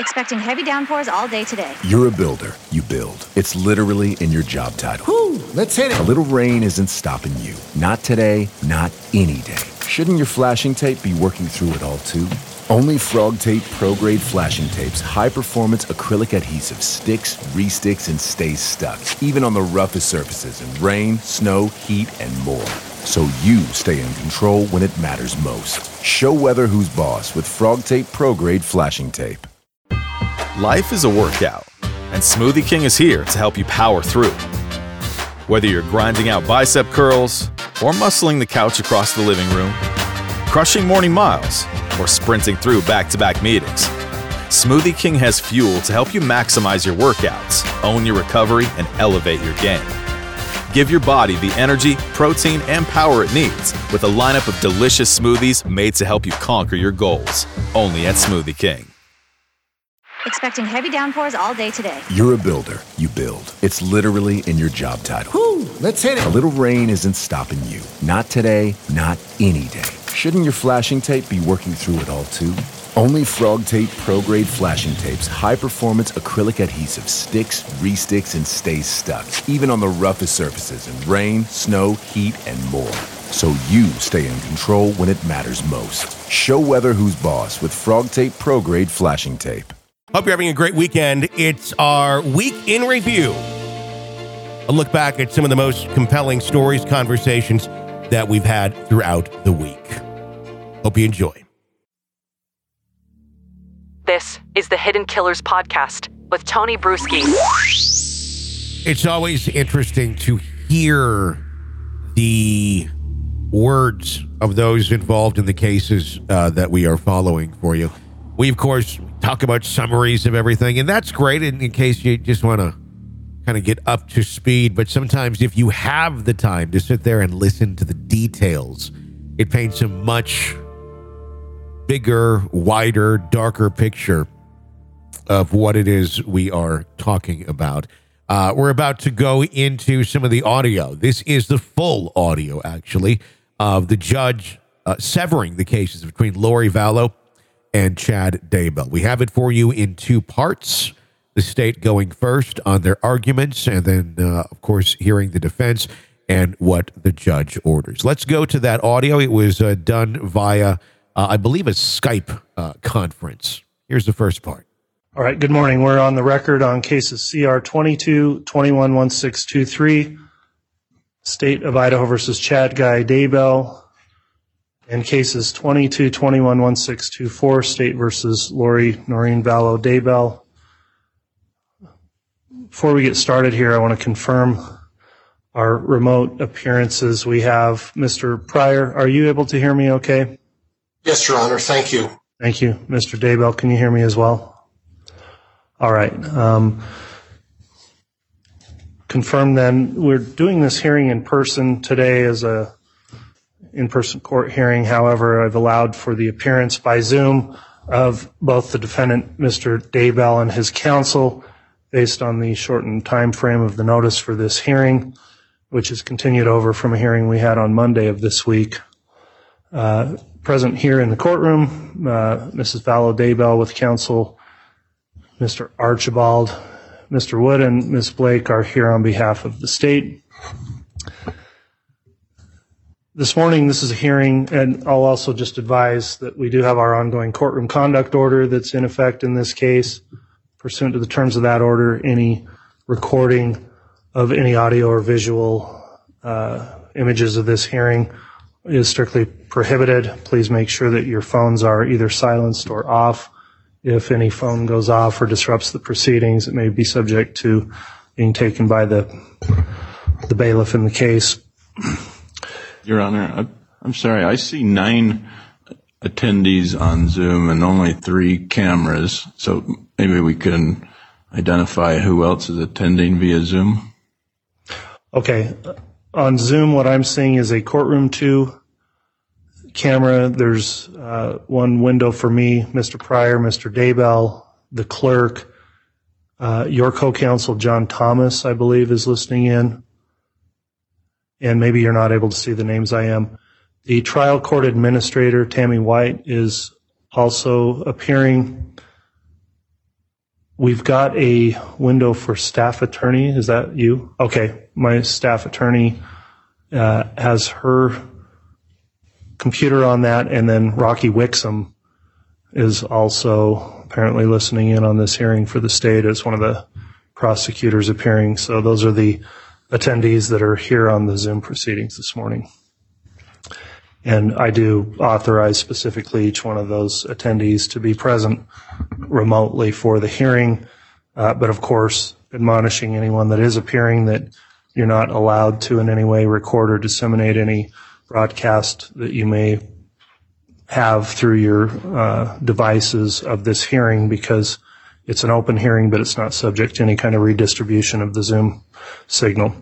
Expecting heavy downpours all day today. You're a builder. You build. It's literally in your job title. Whew, let's hit it. A little rain isn't stopping you. Not today, not any day. Shouldn't your flashing tape be working through it all too? Only Frog Tape Pro Grade Flashing Tape's high-performance acrylic adhesive sticks, re-sticks, and stays stuck, even on the roughest surfaces in rain, snow, heat, and more. So you stay in control when it matters most. Show weather who's boss with Frog Tape Pro Grade Flashing Tape. Life is a workout, and Smoothie King is here to help you power through. Whether you're grinding out bicep curls or muscling the couch across the living room, crushing morning miles, or sprinting through back-to-back meetings, Smoothie King has fuel to help you maximize your workouts, own your recovery, and elevate your game. Give your body the energy, protein, and power it needs with a lineup of delicious smoothies made to help you conquer your goals. Only at Smoothie King. Expecting heavy downpours all day today. You're a builder. You build. It's literally in your job title. Whew, let's hit it. A little rain isn't stopping you. Not today, not any day. Shouldn't your flashing tape be working through it all too? Only Frog Tape Pro Grade Flashing Tape's high-performance acrylic adhesive sticks, re-sticks, and stays stuck, even on the roughest surfaces in rain, snow, heat, and more. So you stay in control when it matters most. Show weather who's boss with Frog Tape Pro Grade Flashing Tape. Hope you're having a great weekend. It's our Week in Review. A look back at some of the most compelling stories, conversations that we've had throughout the week. Hope you enjoy. This is the Hidden Killers Podcast with Tony Bruschi. It's always interesting to hear the words of those involved in the cases that we are following for you. We, of course, talk about summaries of everything, and that's great in case you just want to kind of get up to speed. But sometimes if you have the time to sit there and listen to the details, it paints a much bigger, wider, darker picture of what it is we are talking about. We're about to go into some of the audio. This is the full audio, actually, of the judge severing the cases between Lori Vallow and Chad Daybell. We have it for you in two parts. The state going first on their arguments, and then, of course, hearing the defense and what the judge orders. Let's go to that audio. It was done via, I believe, a Skype conference. Here's the first part. All right, good morning. We're on the record on cases CR 22-211623, State of Idaho versus Chad Guy Daybell, and cases 22-211624, State versus Lori Noreen Vallow Daybell. Before we get started here, I want to confirm our remote appearances. We have Mr. Pryor. Are you able to hear me okay? Yes, Your Honor. Thank you. Thank you. Mr. Daybell, can you hear me as well? All right. Confirm then, we're doing this hearing in person today as a in-person court hearing. However, I've allowed for the appearance by Zoom of both the defendant, Mr. Daybell, and his counsel based on the shortened time frame of the notice for this hearing, which is continued over from a hearing we had on Monday of this week. Present here in the courtroom, Mrs. Vallow Daybell with counsel, Mr. Archibald, Mr. Wood, and Ms. Blake are here on behalf of the state. This morning, this is a hearing, and I'll also just advise that we do have our ongoing courtroom conduct order that's in effect in this case. Pursuant to the terms of that order, any recording of any audio or visual images of this hearing is strictly prohibited. Please make sure that your phones are either silenced or off. If any phone goes off or disrupts the proceedings, it may be subject to being taken by the bailiff in the case. Your Honor, I'm sorry. I see 9 attendees on Zoom and only 3 cameras. So maybe we can identify who else is attending via Zoom. Okay. On Zoom, what I'm seeing is a courtroom 2 camera. There's one window for me, Mr. Pryor, Mr. Daybell, the clerk. Your co-counsel, John Thomas, I believe, is listening in. And maybe you're not able to see the names I am. The trial court administrator, Tammy White, is also appearing. we've got a window for staff attorney. Is that you? Okay. My staff attorney has her computer on that, and then Rocky Wixom is also apparently listening in on this hearing for the state as one of the prosecutors appearing. So those are the attendees that are here on the Zoom proceedings this morning. And I do authorize specifically each one of those attendees to be present remotely for the hearing, but of course admonishing anyone that is appearing that you're not allowed to in any way record or disseminate any broadcast that you may have through your devices of this hearing, because it's an open hearing, but it's not subject to any kind of redistribution of the Zoom signal.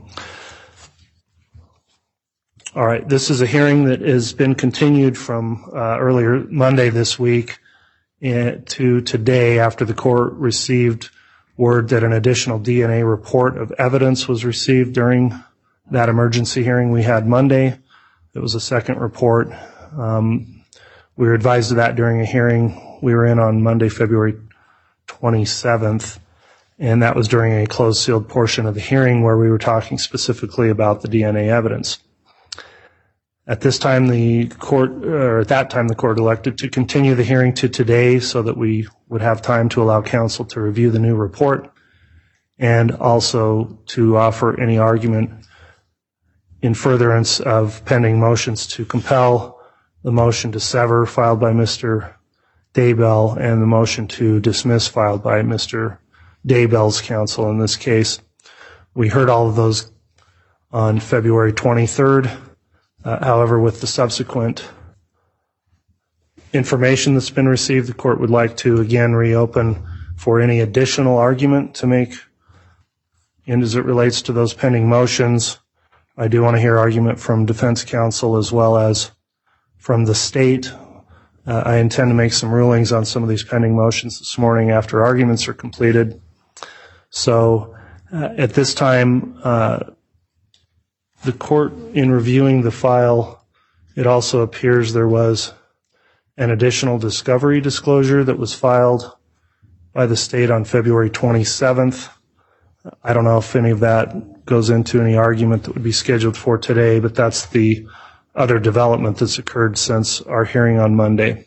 All right, this is a hearing that has been continued from earlier Monday this week to today after the court received word that an additional DNA report of evidence was received during that emergency hearing we had Monday. It was a second report. We were advised of that during a hearing we were in on Monday, February 27th, and that was during a closed sealed portion of the hearing where we were talking specifically about the DNA evidence. At this time, the court elected to continue the hearing to today so that we would have time to allow counsel to review the new report and also to offer any argument in furtherance of pending motions to compel, the motion to sever filed by Mr. Daybell, and the motion to dismiss filed by Mr. Daybell's counsel in this case. We heard all of those on February 23rd. However, with the subsequent information that's been received, the court would like to again reopen for any additional argument to make. And as it relates to those pending motions, I do want to hear argument from defense counsel as well as from the state. I intend to make some rulings on some of these pending motions this morning after arguments are completed. So at this time, the court, in reviewing the file, it also appears there was an additional discovery disclosure that was filed by the state on February 27th. I don't know if any of that goes into any argument that would be scheduled for today, but that's the other development that's occurred since our hearing on Monday.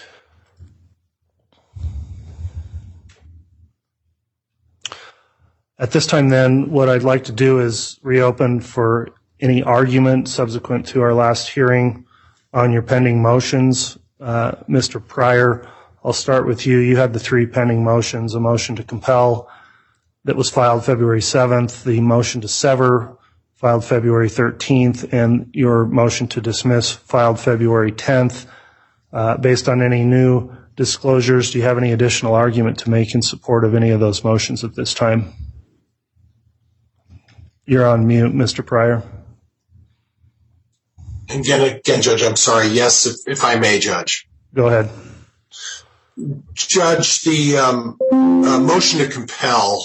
At this time then, what I'd like to do is reopen for any argument subsequent to our last hearing on your pending motions. Mr. Pryor, I'll start with you. You had the three pending motions: a motion to compel that was filed February 7th, the motion to sever filed February 13th, and your motion to dismiss filed February 10th. Based on any new disclosures, do you have any additional argument to make in support of any of those motions at this time? You're on mute, Mr. Pryor. Again, Judge, I'm sorry. Yes, if I may, Judge. Go ahead. Judge, the motion to compel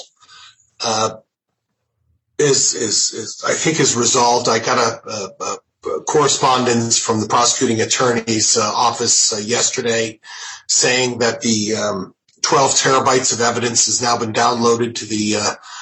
is I think is resolved. I got a correspondence from the prosecuting attorney's office yesterday saying that the 12 terabytes of evidence has now been downloaded to the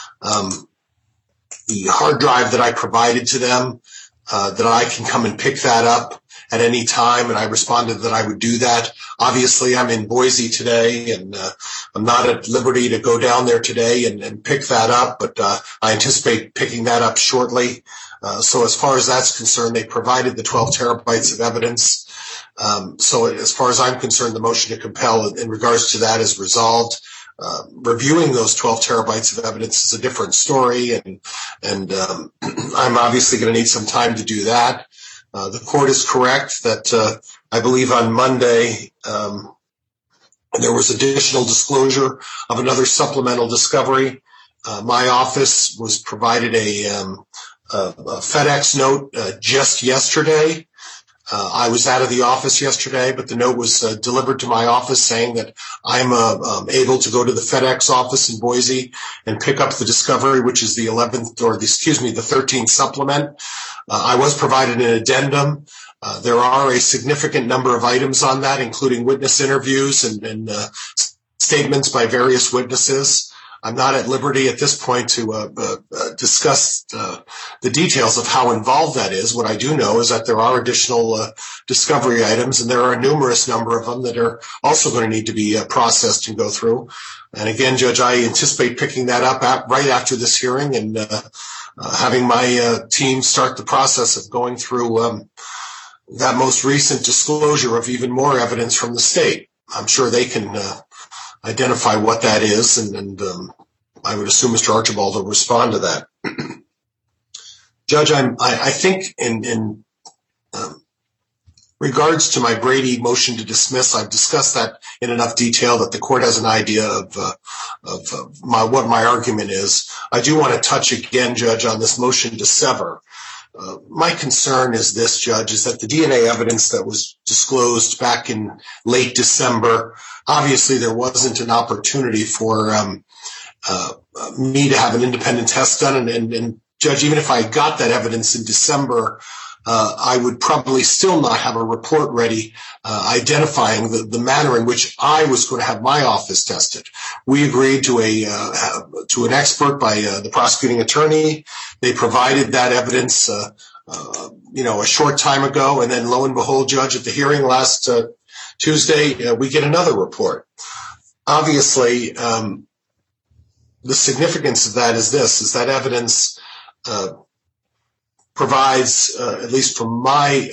hard drive that I provided to them, that I can come and pick that up at any time, and I responded that I would do that. Obviously, I'm in Boise today, and I'm not at liberty to go down there today and pick that up, but I anticipate picking that up shortly. So as far as that's concerned, they provided the 12 terabytes of evidence. So as far as I'm concerned, the motion to compel in regards to that is resolved. Reviewing those 12 terabytes of evidence is a different story, and I'm obviously going to need some time to do that. The court is correct that I believe on Monday there was additional disclosure of another supplemental discovery. My office was provided a FedEx note just yesterday. I was out of the office yesterday, but the note was delivered to my office saying that I'm able to go to the FedEx office in Boise and pick up the discovery, which is the 13th supplement. I was provided an addendum. There are a significant number of items on that, including witness interviews and statements by various witnesses. I'm not at liberty at this point to discuss the details of how involved that is. What I do know is that there are additional discovery items, and there are a numerous number of them that are also going to need to be processed and go through. And again, Judge, I anticipate picking that up right after this hearing and having my team start the process of going through that most recent disclosure of even more evidence from the state. I'm sure they can identify what that is, and I would assume Mr. Archibald will respond to that. Judge, I think in regards to my Brady motion to dismiss, I've discussed that in enough detail that the court has an idea of what my argument is. I do want to touch again, Judge, on this motion to sever. My concern is this, Judge, is that the DNA evidence that was disclosed back in late December, obviously there wasn't an opportunity for me to have an independent test done. And Judge, even if I got that evidence in December, I would probably still not have a report ready identifying the manner in which I was going to have my office tested. We agreed to an expert by the prosecuting attorney. They provided that evidence, a short time ago, and then lo and behold, Judge, at the hearing last Tuesday, we get another report. Obviously, the significance of that is that evidence provides, at least from my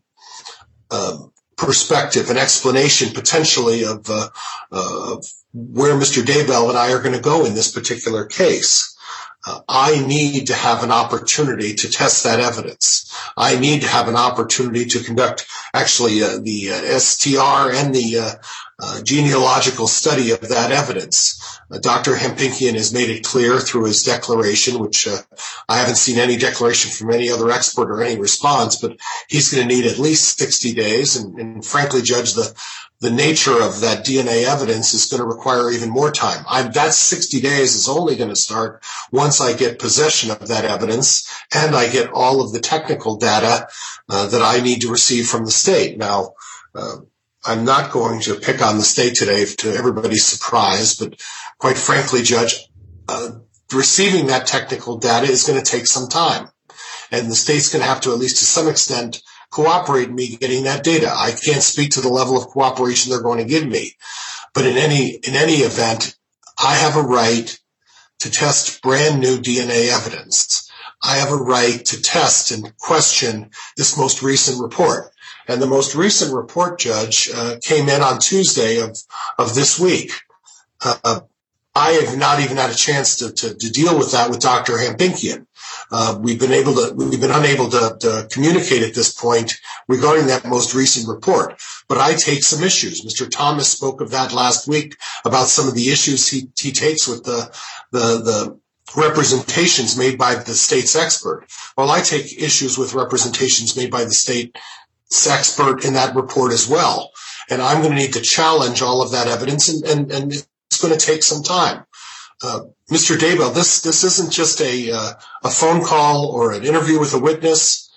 perspective, an explanation potentially of where Mr. Daybell and I are going to go in this particular case. I need to have an opportunity to test that evidence. I need to have an opportunity to conduct actually the STR and the genealogical study of that evidence. Dr. Hempinkian has made it clear through his declaration, which I haven't seen any declaration from any other expert or any response, but he's going to need at least 60 days. And frankly, Judge, the nature of that DNA evidence is going to require even more time. That 60 days is only going to start once I get possession of that evidence and I get all of the technical data that I need to receive from the state. Now, I'm not going to pick on the state today to everybody's surprise, but quite frankly, Judge, receiving that technical data is going to take some time. And the state's going to have to, at least to some extent, cooperate in me getting that data. I can't speak to the level of cooperation they're going to give me. But in any event, I have a right to test brand new DNA evidence. I have a right to test and question this most recent report. And the most recent report, Judge, came in on Tuesday of this week. I have not even had a chance to deal with that with Dr. Hempinkian. We've been unable to communicate at this point regarding that most recent report. But I take some issues. Mr. Thomas spoke of that last week about some of the issues he takes with the representations made by the state's expert. Well, I take issues with representations made by the state's expert in that report as well. And I'm going to need to challenge all of that evidence, and it's going to take some time. Mr. Daybell, this isn't just a phone call or an interview with a witness,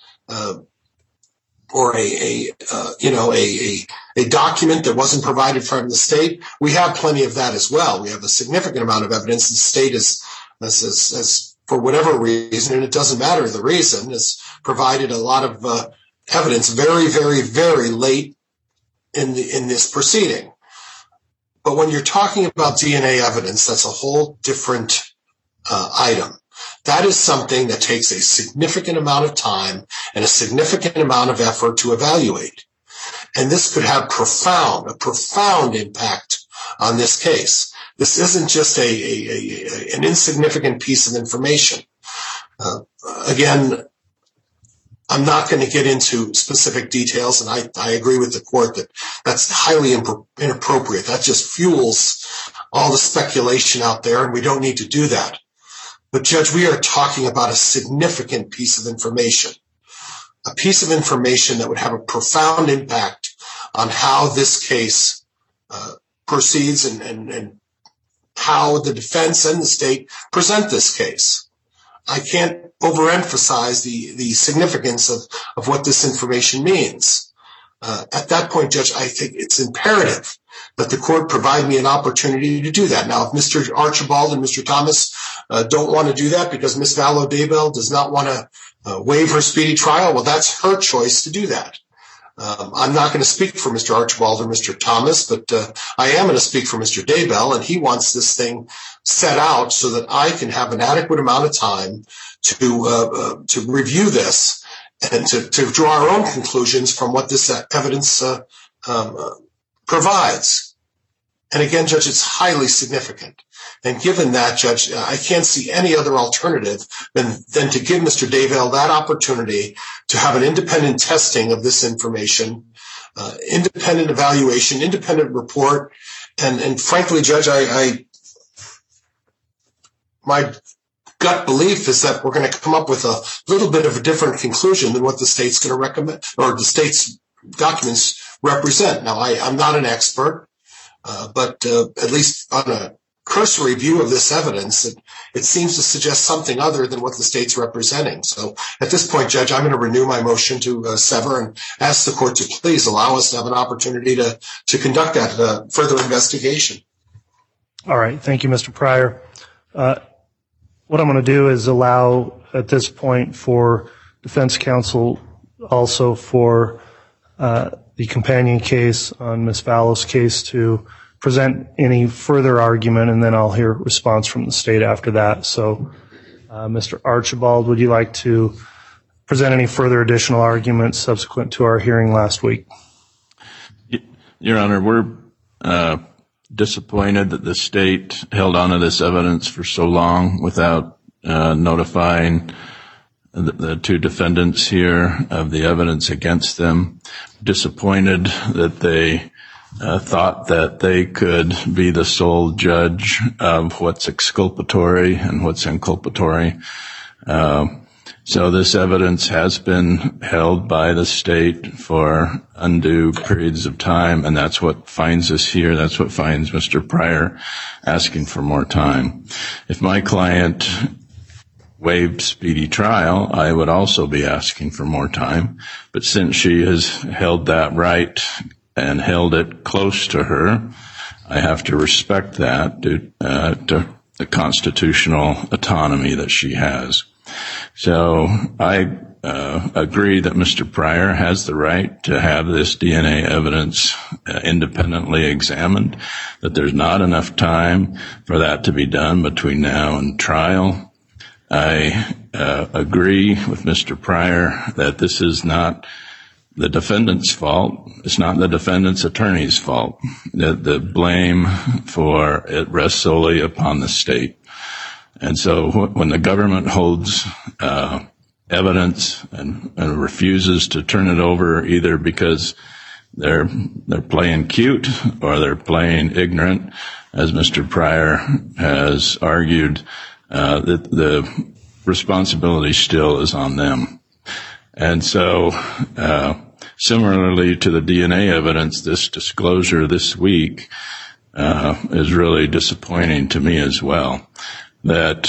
or a document that wasn't provided from the state. We have plenty of that as well. We have a significant amount of evidence. The state is for whatever reason, and it doesn't matter the reason, has provided a lot of evidence very, very, very late in this proceeding. But when you're talking about DNA evidence, that's a whole different item. That is something that takes a significant amount of time and a significant amount of effort to evaluate. And this could have a profound impact on this case. This isn't just an insignificant piece of information. Again, I'm not going to get into specific details, and I agree with the court that that's highly inappropriate. That just fuels all the speculation out there, and we don't need to do that. But, Judge, we are talking about a significant piece of information, a piece of information that would have a profound impact on how this case proceeds and how the defense and the state present this case. I can't overemphasize the significance of what this information means. At that point, Judge, I think it's imperative that the court provide me an opportunity to do that. Now, if Mr. Archibald and Mr. Thomas don't want to do that because Ms. Vallow-Daybell does not want to waive her speedy trial, well, that's her choice to do that. I'm not going to speak for Mr. Archibald or Mr. Thomas, but I am going to speak for Mr. Daybell, and he wants this thing set out so that I can have an adequate amount of time to review this and to draw our own conclusions from what this evidence provides. And again, Judge, it's highly significant. And given that, Judge, I can't see any other alternative than to give Mr. Daybell that opportunity to have an independent testing of this information, independent evaluation, independent report. And frankly, Judge, my gut belief is that we're going to come up with a little bit of a different conclusion than what the state's going to recommend or the state's documents represent. Now, I'm not an expert, but at least on a cursory view of this evidence, it seems to suggest something other than what the state's representing. So at this point, Judge, I'm going to renew my motion to sever and ask the court to please allow us to have an opportunity to conduct that further investigation. All right. Thank you, Mr. Pryor. What I'm going to do is allow at this point for defense counsel also for the companion case on Ms. Vallow's case to present any further argument, and then I'll hear a response from the state after that. So, Mr. Archibald, would you like to present any further additional arguments subsequent to our hearing last week? Your Honor, we're disappointed that the state held on to this evidence for so long without notifying the two defendants here of the evidence against them. Disappointed that they thought that they could be the sole judge of what's exculpatory and what's inculpatory. So this evidence has been held by the state for undue periods of time, and that's what finds us here. That's what finds Mr. Pryor asking for more time. If my client waived speedy trial, I would also be asking for more time. But since she has held that right and held it close to her, I have to respect that due to the constitutional autonomy that she has. So I agree that Mr. Pryor has the right to have this DNA evidence independently examined, that there's not enough time for that to be done between now and trial. I agree with Mr. Pryor that this is not the defendant's fault. It's not the defendant's attorney's fault. The blame for it rests solely upon the state. And so when the government holds evidence and refuses to turn it over either because they're playing cute or they're playing ignorant, as Mr. Pryor has argued, that the responsibility still is on them. And so, similarly to the DNA evidence, this disclosure this week is really disappointing to me as well. That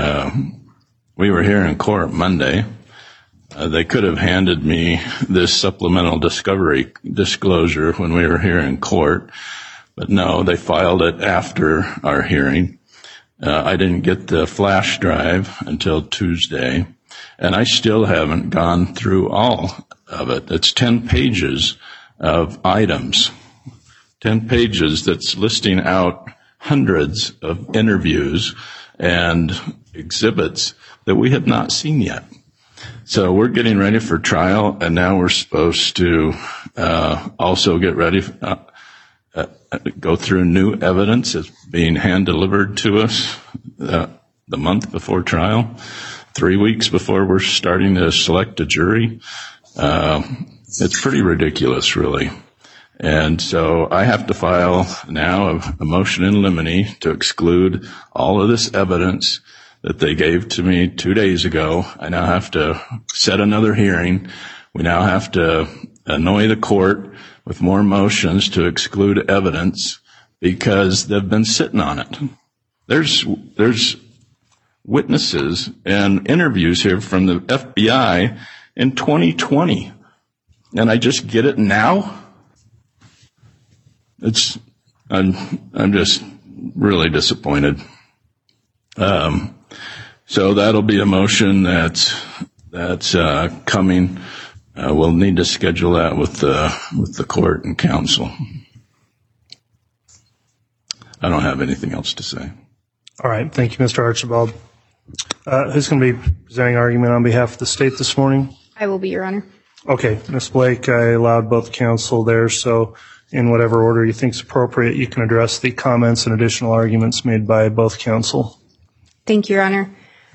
we were here in court Monday. They could have handed me this supplemental discovery disclosure when we were here in court, but no, they filed it after our hearing. I didn't get the flash drive until Tuesday, and I still haven't gone through all of it. It's 10 pages of items, 10 pages that's listing out hundreds of interviews and exhibits that we have not seen yet. So we're getting ready for trial, and now we're supposed to also get ready, go through new evidence that's being hand-delivered to us the month before trial, 3 weeks before we're starting to select a jury. It's pretty ridiculous, really. And so I have to file now a motion in limine to exclude all of this evidence that they gave to me 2 days ago. I now have to set another hearing. We now have to annoy the court with more motions to exclude evidence because they've been sitting on it. There's witnesses and interviews here from the FBI in 2020. and I just get it now? I'm just really disappointed. So that'll be a motion that's coming. We'll need to schedule that with the court and counsel. I don't have anything else to say. All right. Thank you, Mr. Archibald. Who's going to be presenting argument on behalf of the state this morning? I will be, Your Honor. Okay. Ms. Blake, I allowed both counsel there, so in whatever order you think is appropriate, you can address the comments and additional arguments made by both counsel. Thank you, Your Honor.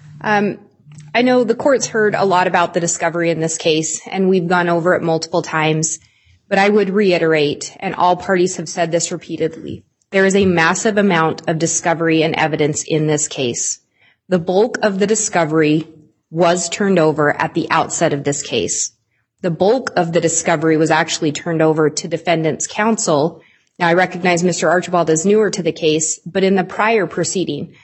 I know the court's heard a lot about the discovery in this case, and we've gone over it multiple times, but I would reiterate, and all parties have said this repeatedly, there is a massive amount of discovery and evidence in this case. The bulk of the discovery was turned over at the outset of this case. The bulk of the discovery was actually turned over to defendant's counsel. Now, I recognize Mr. Archibald is newer to the case, but in the prior proceeding,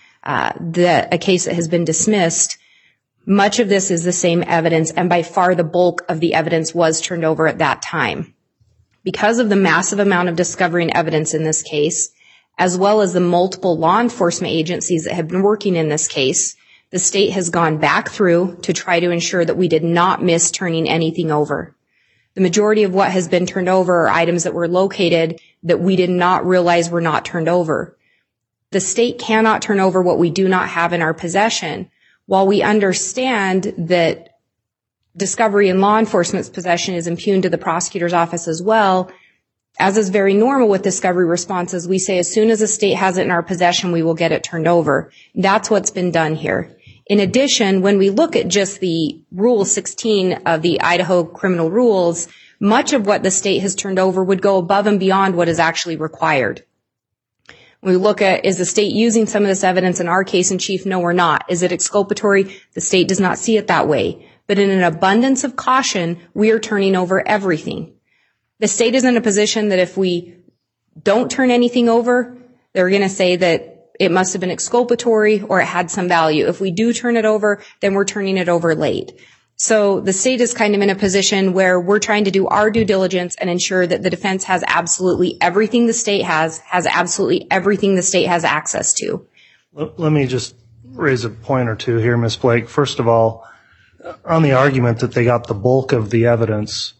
a case that has been dismissed, much of this is the same evidence, and by far the bulk of the evidence was turned over at that time. Because of the massive amount of discovery and evidence in this case, as well as the multiple law enforcement agencies that have been working in this case, the state has gone back through to try to ensure that we did not miss turning anything over. The majority of what has been turned over are items that were located that we did not realize were not turned over. The state cannot turn over what we do not have in our possession. While we understand that discovery in law enforcement's possession is impugned to the prosecutor's office as well, as is very normal with discovery responses, we say as soon as the state has it in our possession, we will get it turned over. That's what's been done here. In addition, when we look at just the Rule 16 of the Idaho criminal rules, much of what the state has turned over would go above and beyond what is actually required. When we look at, is the state using some of this evidence in our case in chief? No, we're not. Is it exculpatory? The state does not see it that way. But in an abundance of caution, we are turning over everything. The state is in a position that if we don't turn anything over, they're going to say that it must have been exculpatory or it had some value. If we do turn it over, then we're turning it over late. So the state is kind of in a position where we're trying to do our due diligence and ensure that the defense has absolutely everything the state has absolutely everything the state has access to. Let me just raise a point or two here, Ms. Blake. First of all, on the argument that they got the bulk of the evidence,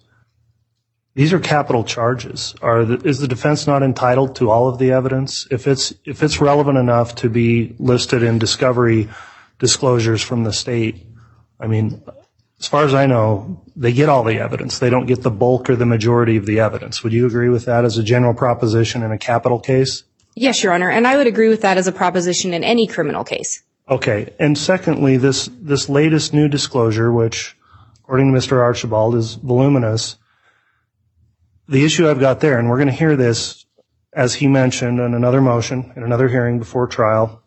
these are capital charges. Is the defense not entitled to all of the evidence? If it's relevant enough to be listed in discovery disclosures from the state, I mean, as far as I know, they get all the evidence. They don't get the bulk or the majority of the evidence. Would you agree with that as a general proposition in a capital case? Yes, Your Honor, and I would agree with that as a proposition in any criminal case. Okay, and secondly, this latest new disclosure, which, according to Mr. Archibald, is voluminous. The issue I've got there, and we're going to hear this, as he mentioned, in another motion, in another hearing before trial,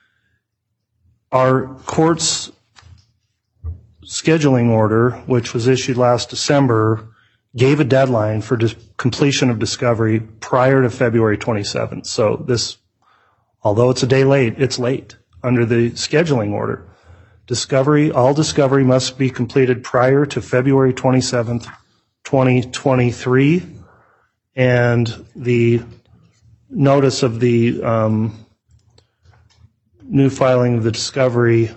our court's scheduling order, which was issued last December, gave a deadline for completion of discovery prior to February 27th. So this, although it's a day late, it's late under the scheduling order. All discovery must be completed prior to February 27th, 2023, and the notice of the new filing of the discovery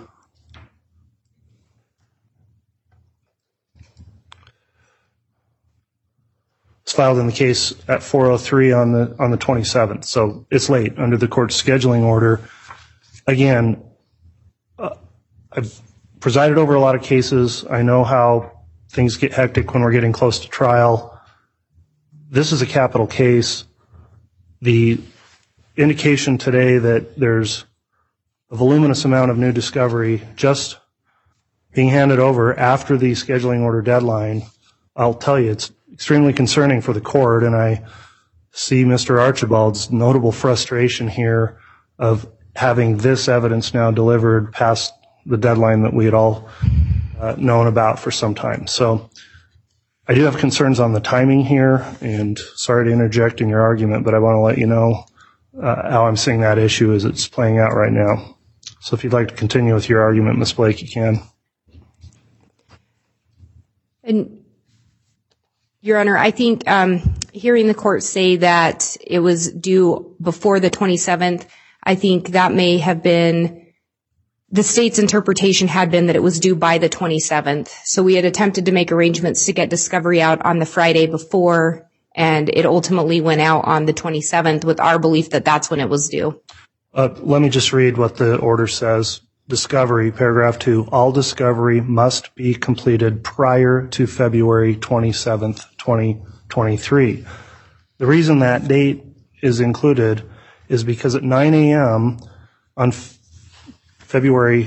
is filed in the case at 4:03 on the 27th. So it's late under the court's scheduling order. Again, I've presided over a lot of cases. I know how things get hectic when we're getting close to trial. This is a capital case. The indication today that there's a voluminous amount of new discovery just being handed over after the scheduling order deadline, I'll tell you, it's extremely concerning for the court, and I see Mr. Archibald's notable frustration here of having this evidence now delivered past the deadline that we had all known about for some time. So I do have concerns on the timing here, and sorry to interject in your argument, but I want to let you know how I'm seeing that issue as it's playing out right now. So if you'd like to continue with your argument, Ms. Blake, you can. And Your Honor, I think hearing the court say that it was due before the 27th, I think that may have been, the state's interpretation had been that it was due by the 27th. So we had attempted to make arrangements to get discovery out on the Friday before, and it ultimately went out on the 27th with our belief that that's when it was due. Let me just read what the order says. Discovery, paragraph 2, all discovery must be completed prior to February 27th, 2023. The reason that date is included is because at 9 a.m. on February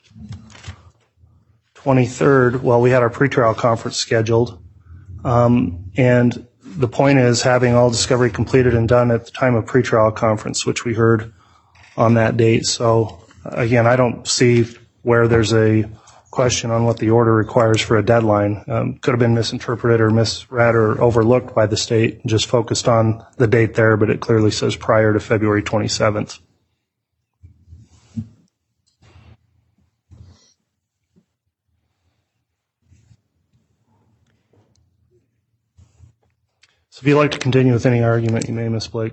23rd, we had our pretrial conference scheduled, and the point is having all discovery completed and done at the time of pretrial conference, which we heard on that date. So again, I don't see where there's a question on what the order requires for a deadline. Could have been misinterpreted or misread or overlooked by the state and just focused on the date there, but it clearly says prior to February 27th. So if you'd like to continue with any argument, you may, Ms. Blake.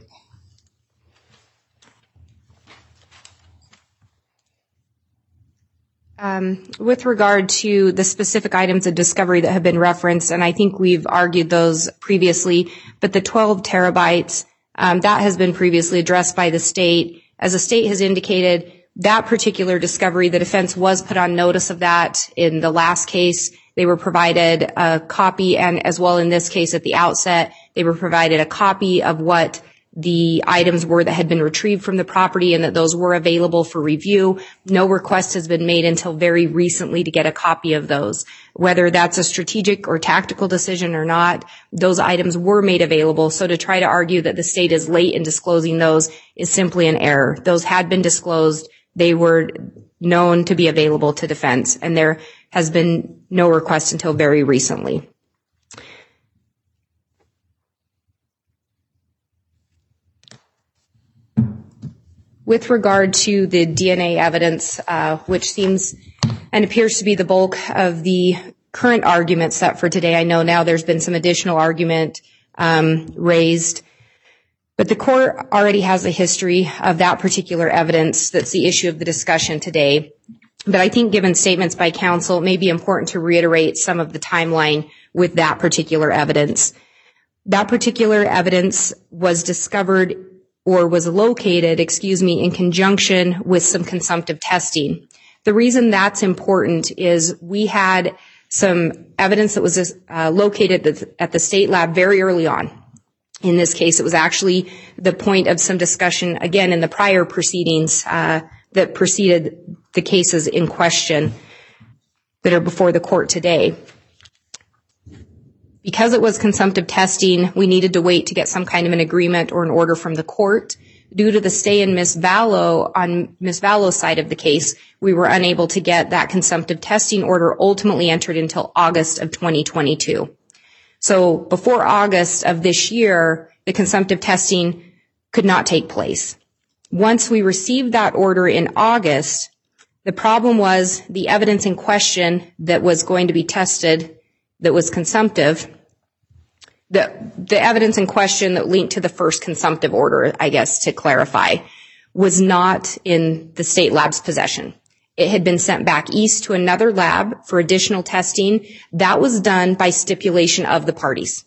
With regard to the specific items of discovery that have been referenced, and I think we've argued those previously, but the 12 terabytes, that has been previously addressed by the state. As the state has indicated, that particular discovery, the defense was put on notice of that in the last case. They were provided a copy, and as well in this case at the outset, they were provided a copy of what the items were that had been retrieved from the property and that those were available for review. No request has been made until very recently to get a copy of those. Whether that's a strategic or tactical decision or not, those items were made available. So to try to argue that the state is late in disclosing those is simply an error. Those had been disclosed. They were known to be available to defense, and there has been no request until very recently. With regard to the DNA evidence, which seems and appears to be the bulk of the current argument set for today, I know now there's been some additional argument raised, but the court already has a history of that particular evidence that's the issue of the discussion today. But I think given statements by counsel, it may be important to reiterate some of the timeline with that particular evidence. That particular evidence was discovered or was located, in conjunction with some consumptive testing. The reason that's important is we had some evidence that was located at the state lab very early on. In this case, it was actually the point of some discussion, again, in the prior proceedings that preceded the cases in question that are before the court today. Because it was consumptive testing, we needed to wait to get some kind of an agreement or an order from the court. Due to the stay in Ms. Vallow, on Ms. Vallow's side of the case, we were unable to get that consumptive testing order ultimately entered until August of 2022. So before August of this year, the consumptive testing could not take place. Once we received that order in August, the problem was the evidence in question that was going to be tested that was consumptive, the evidence in question that linked to the first consumptive order, I guess to clarify, was not in the state lab's possession. It had been sent back east to another lab for additional testing. That was done by stipulation of the parties.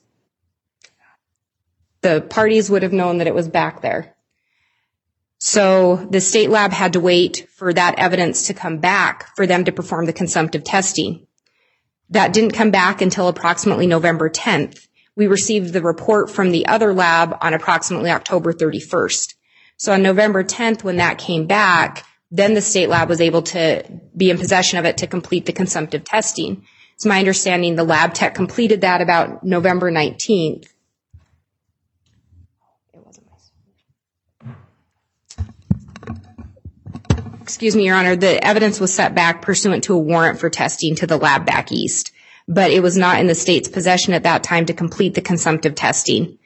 The parties would have known that it was back there. So the state lab had to wait for that evidence to come back for them to perform the consumptive testing. That didn't come back until approximately November 10th. We received the report from the other lab on approximately October 31st. So on November 10th, when that came back, then the state lab was able to be in possession of it to complete the consumptive testing. It's my understanding the lab tech completed that about November 19th. Excuse me, Your Honor, the evidence was set back pursuant to a warrant for testing to the lab back east, but it was not in the state's possession at that time to complete the consumptive testing.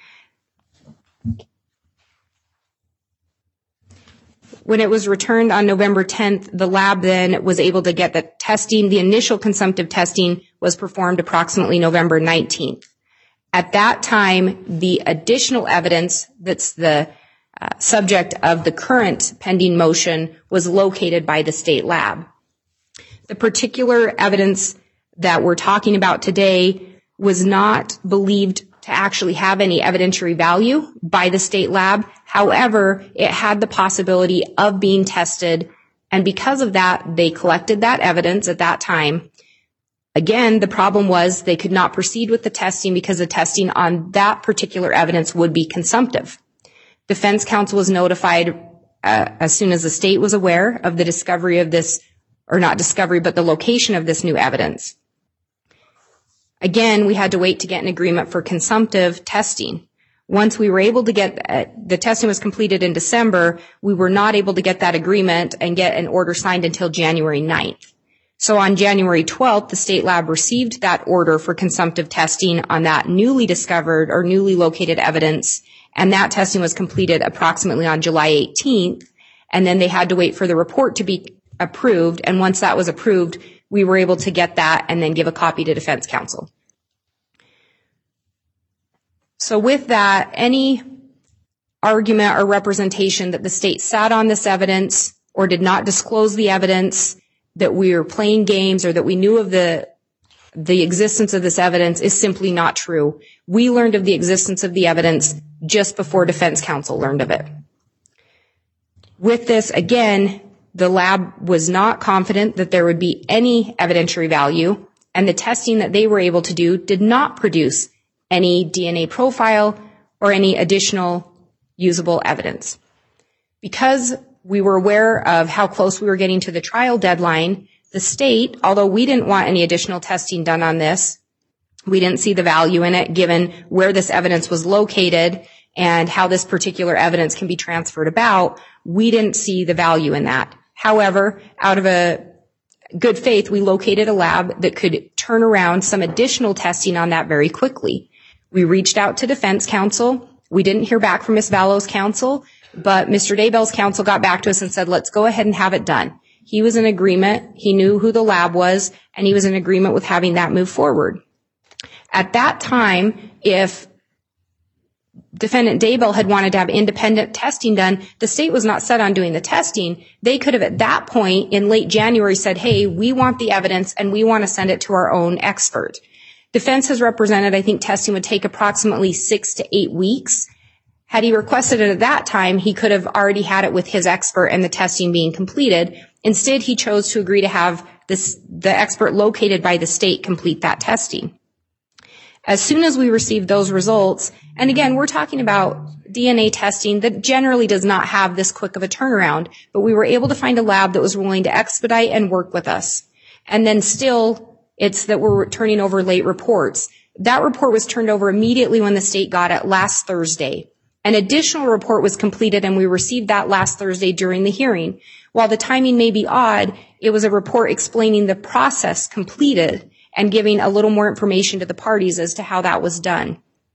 When it was returned on November 10th, the lab then was able to get the testing. The initial consumptive testing was performed approximately November 19th. At that time, the additional evidence that's the subject of the current pending motion was located by the state lab. The particular evidence that we're talking about today was not believed to actually have any evidentiary value by the state lab. However, it had the possibility of being tested, and because of that, they collected that evidence at that time. Again, the problem was they could not proceed with the testing because the testing on that particular evidence would be consumptive. Defense counsel was notified as soon as the state was aware of the discovery of this, or not discovery, but the location of this new evidence. Again, we had to wait to get an agreement for consumptive testing. Once we were able to get, the testing was completed in December, we were not able to get that agreement and get an order signed until January 9th. So on January 12th, the state lab received that order for consumptive testing on that newly discovered or newly located evidence, and that testing was completed approximately on July 18th, and then they had to wait for the report to be approved, and once that was approved, we were able to get that and then give a copy to defense counsel. So with that, any argument or representation that the state sat on this evidence or did not disclose the evidence, that we were playing games, or that we knew of the existence of this evidence is simply not true. We learned of the existence of the evidence just before defense counsel learned of it. With this, again, the lab was not confident that there would be any evidentiary value, and the testing that they were able to do did not produce any DNA profile or any additional usable evidence. Because we were aware of how close we were getting to the trial deadline, the state, although we didn't want any additional testing done on this, we didn't see the value in it given where this evidence was located and how this particular evidence can be transferred about, we didn't see the value in that. However, out of a good faith, we located a lab that could turn around some additional testing on that very quickly. We reached out to defense counsel. We didn't hear back from Ms. Vallow's counsel, but Mr. Daybell's counsel got back to us and said, let's go ahead and have it done. He was in agreement. He knew who the lab was, and he was in agreement with having that move forward. At that time, if Defendant Daybell had wanted to have independent testing done, the state was not set on doing the testing. They could have at that point in late January said, hey, we want the evidence and we want to send it to our own expert. Defense has represented, I think testing would take approximately 6 to 8 weeks. Had he requested it at that time, he could have already had it with his expert and the testing being completed. Instead, he chose to agree to have the expert located by the state complete that testing. As soon as we received those results, and again, we're talking about DNA testing that generally does not have this quick of a turnaround, but we were able to find a lab that was willing to expedite and work with us. And then still, it's that we're turning over late reports. That report was turned over immediately when the state got it last Thursday. An additional report was completed and we received that last Thursday during the hearing. While the timing may be odd, it was a report explaining the process completed and giving a little more information to the parties as to how that was done.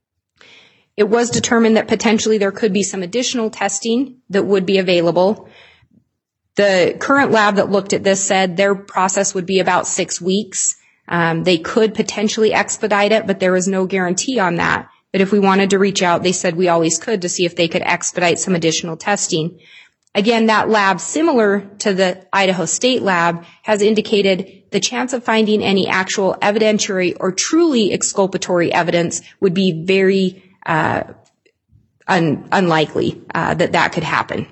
It was determined that potentially there could be some additional testing that would be available. The current lab that looked at this said their process would be about 6 weeks. They could potentially expedite it, but there was no guarantee on that. But if we wanted to reach out, they said we always could to see if they could expedite some additional testing. Again, that lab, similar to the Idaho State lab, has indicated the chance of finding any actual evidentiary or truly exculpatory evidence would be very unlikely that could happen.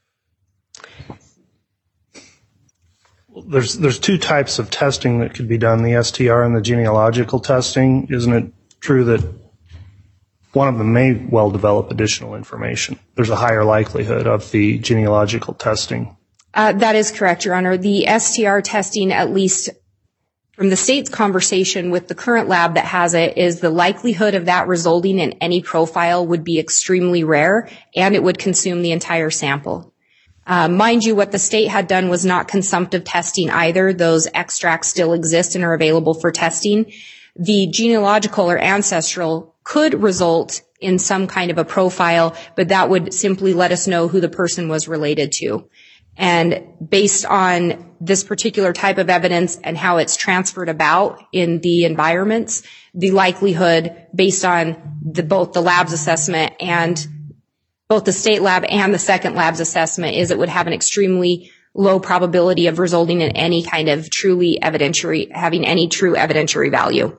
There's two types of testing that could be done, the STR and the genealogical testing. Isn't it true that one of them may well develop additional information? There's a higher likelihood of the genealogical testing. That is correct, Your Honor. The STR testing, at least from the state's conversation with the current lab that has it, is the likelihood of that resulting in any profile would be extremely rare, and it would consume the entire sample. Mind you, what the state had done was not consumptive testing either. Those extracts still exist and are available for testing. The genealogical or ancestral could result in some kind of a profile, but that would simply let us know who the person was related to. And based on this particular type of evidence and how it's transferred about in the environments, the likelihood based on both the lab's assessment and both the state lab and the second lab's assessment is it would have an extremely low probability of resulting in any kind of having any true evidentiary value.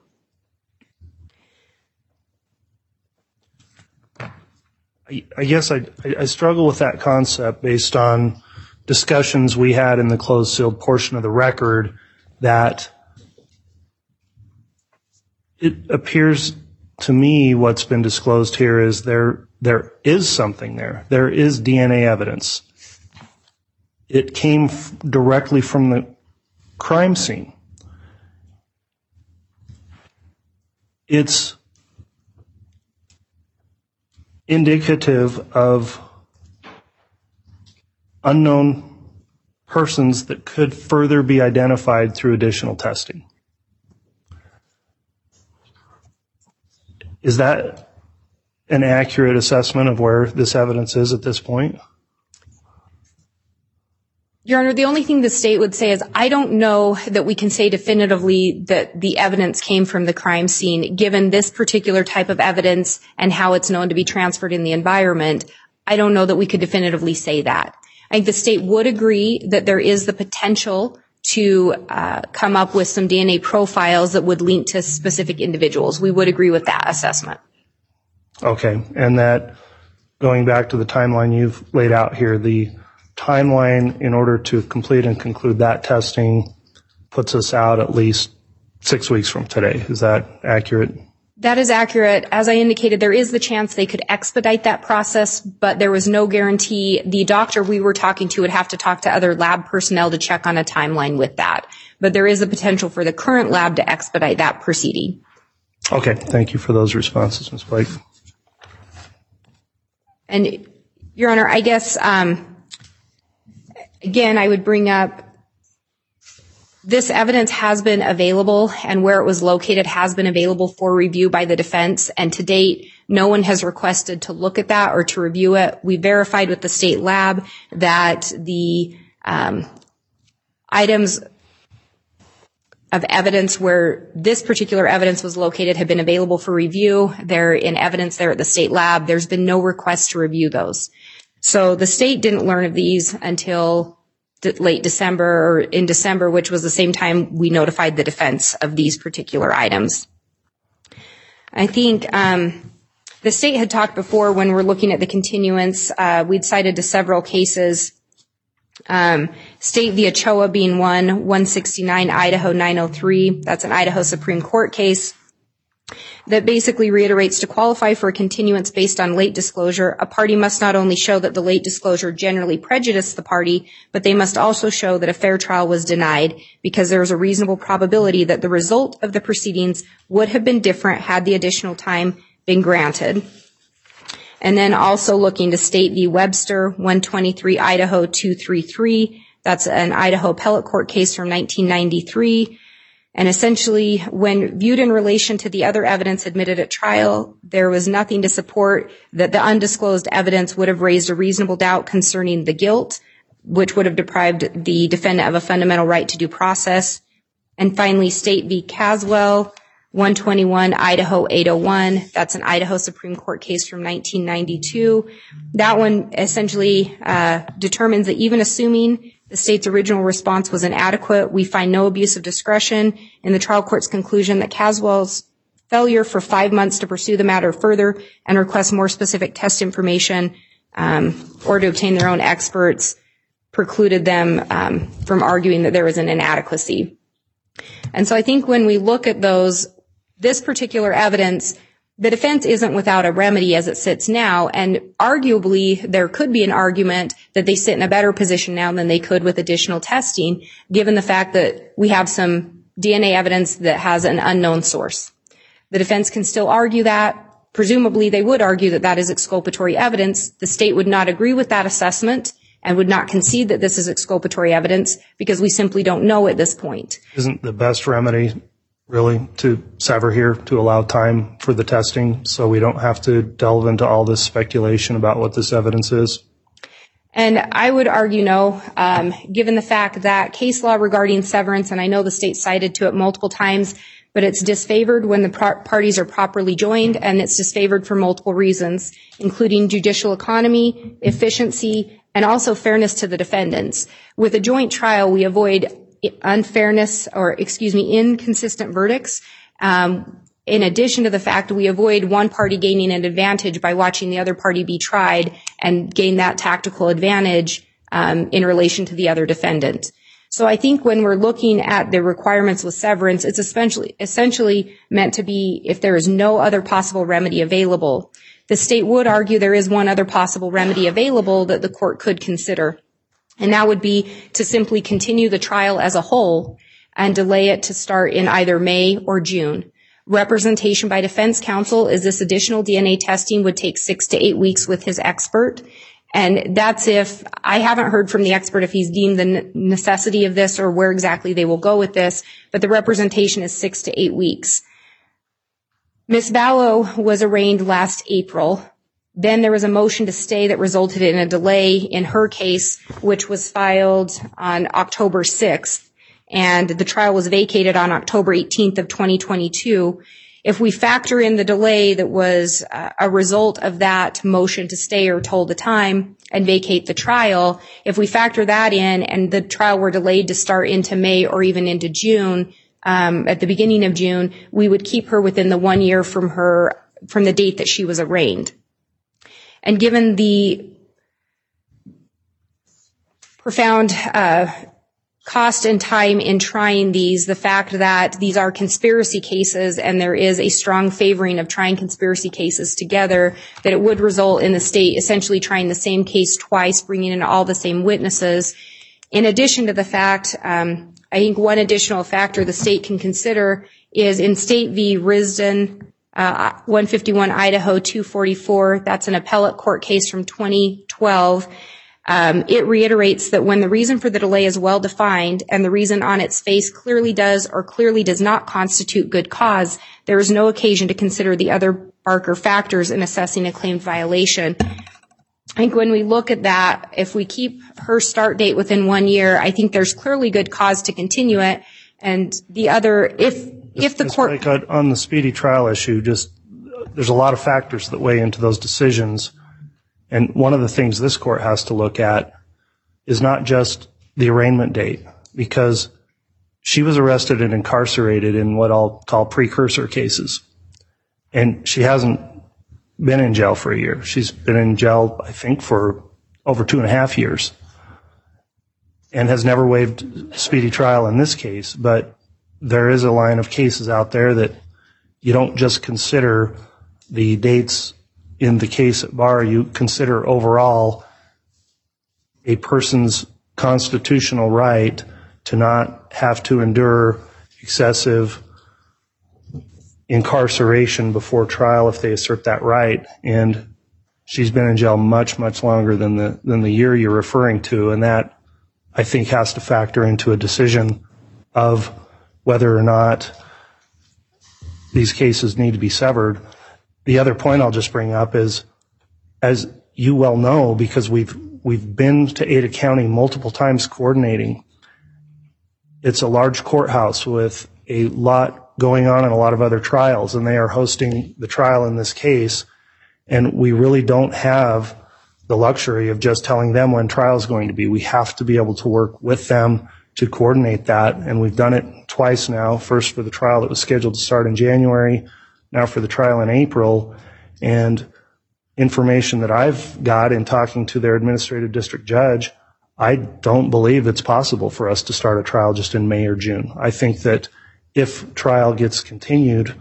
I guess I struggle with that concept based on discussions we had in the closed sealed portion of the record that it appears to me what's been disclosed here is there is something there. There is DNA evidence. It came directly from the crime scene. It's indicative of unknown persons that could further be identified through additional testing. Is that an accurate assessment of where this evidence is at this point? Your Honor, the only thing the state would say is I don't know that we can say definitively that the evidence came from the crime scene. Given this particular type of evidence and how it's known to be transferred in the environment, I don't know that we could definitively say that. I think the state would agree that there is the potential to come up with some DNA profiles that would link to specific individuals. We would agree with that assessment. Okay, and that, going back to the timeline you've laid out here, the timeline in order to complete and conclude that testing puts us out at least 6 weeks from today. Is that accurate? That is accurate. As I indicated, there is the chance they could expedite that process, but there was no guarantee. The doctor we were talking to would have to talk to other lab personnel to check on a timeline with that. But there is a potential for the current lab to expedite that proceeding. Okay, thank you for those responses, Ms. Blake. And, Your Honor, I guess, again, I would bring up this evidence has been available and where it was located has been available for review by the defense. And to date, no one has requested to look at that or to review it. We verified with the state lab that the items of evidence where this particular evidence was located have been available for review. They're in evidence there at the state lab. There's been no request to review those. So the state didn't learn of these until late December or in December, which was the same time we notified the defense of these particular items. I think the state had talked before when we're looking at the continuance, we'd cited to several cases, State v. Ochoa being one, 169 Idaho 903. That's an Idaho Supreme Court case that basically reiterates to qualify for a continuance based on late disclosure, a party must not only show that the late disclosure generally prejudiced the party, but they must also show that a fair trial was denied because there is a reasonable probability that the result of the proceedings would have been different had the additional time been granted. And then also looking to State v. Webster, 123 Idaho 233. That's an Idaho appellate court case from 1993. And essentially, when viewed in relation to the other evidence admitted at trial, there was nothing to support that the undisclosed evidence would have raised a reasonable doubt concerning the guilt, which would have deprived the defendant of a fundamental right to due process. And finally, State v. Caswell, 121 Idaho 801. That's an Idaho Supreme Court case from 1992. That one essentially determines that even assuming the state's original response was inadequate, we find no abuse of discretion in the trial court's conclusion that Caswell's failure for 5 months to pursue the matter further and request more specific test information or to obtain their own experts precluded them from arguing that there was an inadequacy. And so I think when we look at this particular evidence, the defense isn't without a remedy as it sits now, and arguably there could be an argument that they sit in a better position now than they could with additional testing, given the fact that we have some DNA evidence that has an unknown source. The defense can still argue that. Presumably they would argue that that is exculpatory evidence. The state would not agree with that assessment and would not concede that this is exculpatory evidence because we simply don't know at this point. Isn't the best remedy really to sever here, to allow time for the testing so we don't have to delve into all this speculation about what this evidence is? And I would argue no, given the fact that case law regarding severance, and I know the state cited to it multiple times, but it's disfavored when the parties are properly joined, and it's disfavored for multiple reasons, including judicial economy, efficiency, and also fairness to the defendants. With a joint trial, we avoid inconsistent verdicts. In addition to the fact we avoid one party gaining an advantage by watching the other party be tried and gain that tactical advantage in relation to the other defendant. So I think when we're looking at the requirements with severance, it's essentially meant to be if there is no other possible remedy available. The state would argue there is one other possible remedy available that the court could consider, and that would be to simply continue the trial as a whole and delay it to start in either May or June. Representation by defense counsel is this additional DNA testing would take 6 to 8 weeks with his expert. And that's if I haven't heard from the expert if he's deemed the necessity of this or where exactly they will go with this, but the representation is 6 to 8 weeks. Ms. Vallow was arraigned last April. Then there was a motion to stay that resulted in a delay in her case, which was filed on October 6th. And the trial was vacated on October 18th of 2022. If we factor in the delay that was a result of that motion to stay or told the time and vacate the trial, if we factor that in and the trial were delayed to start into May or even into June, at the beginning of June, we would keep her within the 1 year from the date that she was arraigned. And given the profound cost and time in trying these, the fact that these are conspiracy cases and there is a strong favoring of trying conspiracy cases together, that it would result in the state essentially trying the same case twice, bringing in all the same witnesses. In addition to the fact, I think one additional factor the state can consider is in State v. Risden, 151 Idaho 244, that's an appellate court case from 2012. It reiterates that when the reason for the delay is well defined and the reason on its face clearly does or clearly does not constitute good cause, there is no occasion to consider the other Barker factors in assessing a claimed violation. I think when we look at that, if we keep her start date within 1 year, I think there's clearly good cause to continue it. And the other, if the court... On the speedy trial issue, there's a lot of factors that weigh into those decisions. And one of the things this court has to look at is not just the arraignment date, because she was arrested and incarcerated in what I'll call precursor cases. And she hasn't been in jail for a year. She's been in jail, I think, for over 2.5 years and has never waived speedy trial in this case. But there is a line of cases out there that you don't just consider the dates in the case at bar, you consider overall a person's constitutional right to not have to endure excessive incarceration before trial if they assert that right. And she's been in jail much, much longer than the year you're referring to, and that, I think, has to factor into a decision of whether or not these cases need to be severed. The other point I'll just bring up is, as you well know, because we've been to Ada County multiple times coordinating, it's a large courthouse with a lot going on and a lot of other trials, and they are hosting the trial in this case, and we really don't have the luxury of just telling them when trial is going to be. We have to be able to work with them to coordinate that, and we've done it twice now, first for the trial that was scheduled to start in January, now for the trial in April. And information that I've got in talking to their administrative district judge, I don't believe it's possible for us to start a trial just in May or June. I think that if trial gets continued,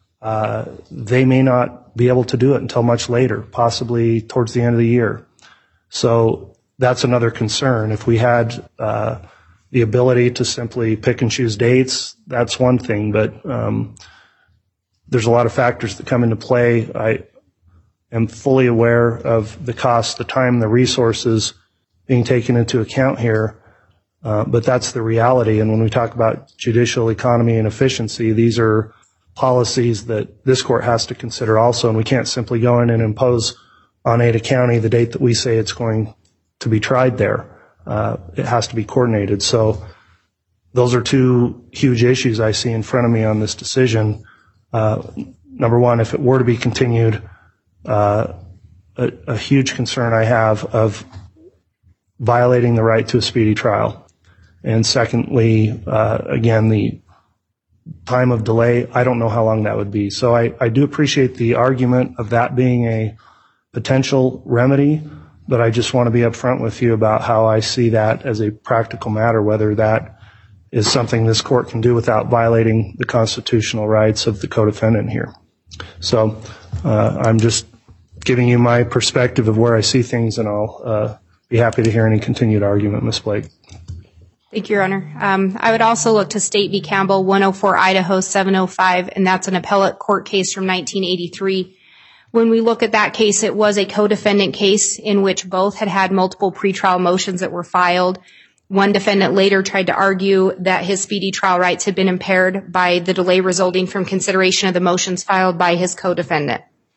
they may not be able to do it until much later, possibly towards the end of the year. So that's another concern. If we had the ability to simply pick and choose dates, that's one thing, but there's a lot of factors that come into play. I am fully aware of the cost, the time, the resources being taken into account here, but that's the reality. And when we talk about judicial economy and efficiency, these are policies that this court has to consider also, and we can't simply go in and impose on Ada County the date that we say it's going to be tried there. It has to be coordinated. So those are two huge issues I see in front of me on this decision. Number one, if it were to be continued, a huge concern I have of violating the right to a speedy trial. And secondly, again, the time of delay, I don't know how long that would be. So I do appreciate the argument of that being a potential remedy, but I just want to be upfront with you about how I see that as a practical matter, whether that is something this court can do without violating the constitutional rights of the co-defendant here. So I'm just giving you my perspective of where I see things, and I'll be happy to hear any continued argument, Ms. Blake. Thank you, Your Honor. I would also look to State v. Campbell, 104 Idaho 705, and that's an appellate court case from 1983. When we look at that case, it was a co-defendant case in which both had multiple pretrial motions that were filed. One defendant later tried to argue that his speedy trial rights had been impaired by the delay resulting from consideration of the motions filed by his co-defendant.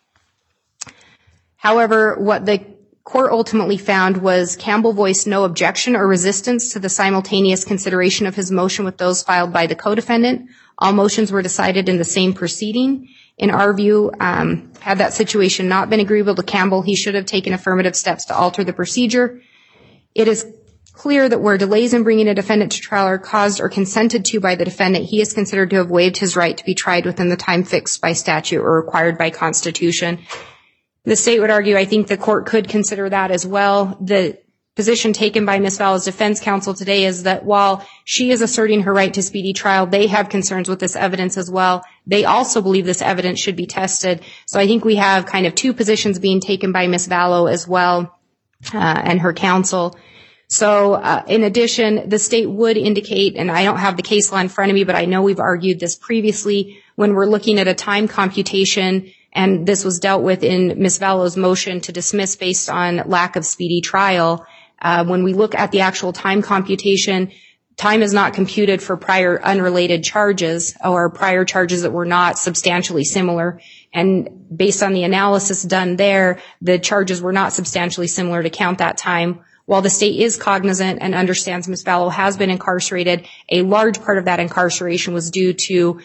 However, what the court ultimately found was Campbell voiced no objection or resistance to the simultaneous consideration of his motion with those filed by the co-defendant. All motions were decided in the same proceeding. In our view, had that situation not been agreeable to Campbell, he should have taken affirmative steps to alter the procedure. It is clear that where delays in bringing a defendant to trial are caused or consented to by the defendant, he is considered to have waived his right to be tried within the time fixed by statute or required by Constitution. The state would argue, I think the court could consider that as well. The position taken by Ms. Vallow's defense counsel today is that while she is asserting her right to speedy trial, they have concerns with this evidence as well. They also believe this evidence should be tested. So I think we have kind of two positions being taken by Ms. Vallow as well, and her counsel. So in addition, the state would indicate, and I don't have the case law in front of me, but I know we've argued this previously, when we're looking at a time computation, and this was dealt with in Ms. Vallow's motion to dismiss based on lack of speedy trial. When we look at the actual time computation, time is not computed for prior unrelated charges or prior charges that were not substantially similar. And based on the analysis done there, the charges were not substantially similar to count that time. While the state is cognizant and understands Ms. Vallow has been incarcerated, a large part of that incarceration was due to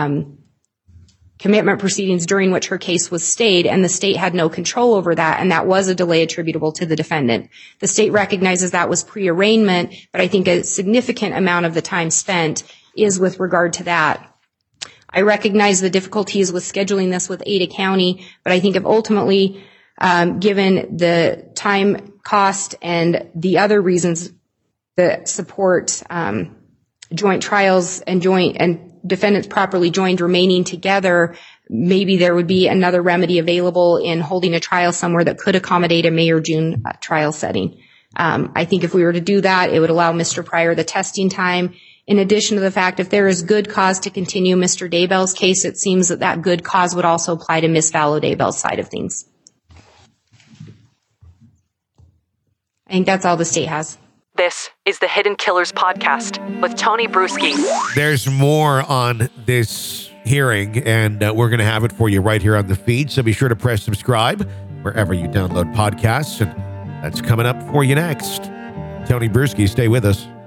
commitment proceedings during which her case was stayed, and the state had no control over that, and that was a delay attributable to the defendant. The state recognizes that was pre-arraignment, but I think a significant amount of the time spent is with regard to that. I recognize the difficulties with scheduling this with Ada County, but I think if ultimately, given the time cost and the other reasons that support joint trials and defendants properly joined remaining together, maybe there would be another remedy available in holding a trial somewhere that could accommodate a May or June trial setting. I think if we were to do that, it would allow Mr. Pryor the testing time. In addition to the fact, if there is good cause to continue Mr. Daybell's case, it seems that that good cause would also apply to Ms. Vallow Daybell's side of things. I think that's all the state has. This is the Hidden Killers Podcast with Tony Bruschi. There's more on this hearing, and we're going to have it for you right here on the feed. So be sure to press subscribe wherever you download podcasts, and that's coming up for you next. Tony Bruschi, stay with us.